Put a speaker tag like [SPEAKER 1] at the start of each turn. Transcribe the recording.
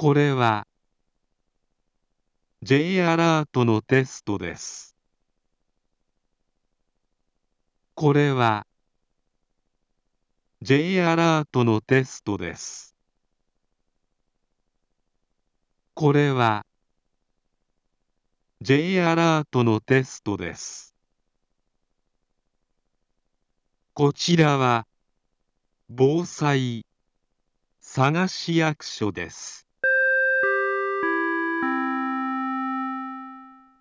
[SPEAKER 1] これは J アラートのテストです。これは J アラートのテストです。これは J アラートのテストです。こちらは防災探し役所です。